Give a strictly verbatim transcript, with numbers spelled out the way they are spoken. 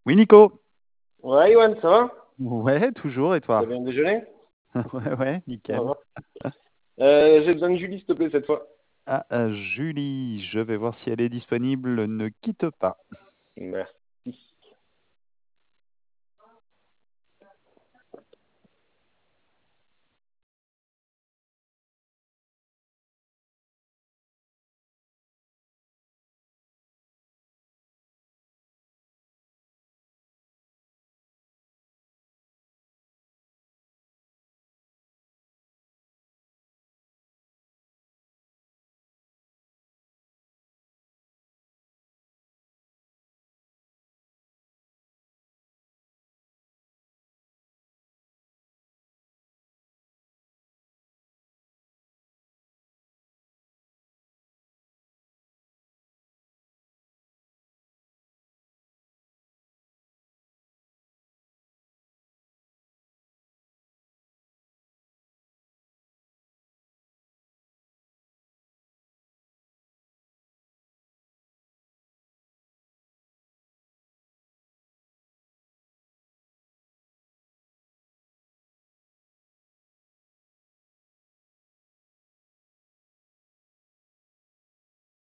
Oui, Nico. Ouais, Yoann, ça va? Ouais, toujours, et T'as toi? bien déjeuné? Ouais, ouais, Ça nickel. va. Euh, j'ai besoin de Julie, s'il te plaît, cette fois. Ah, euh, Julie, je vais voir si elle est disponible. Ne quitte pas. Merci.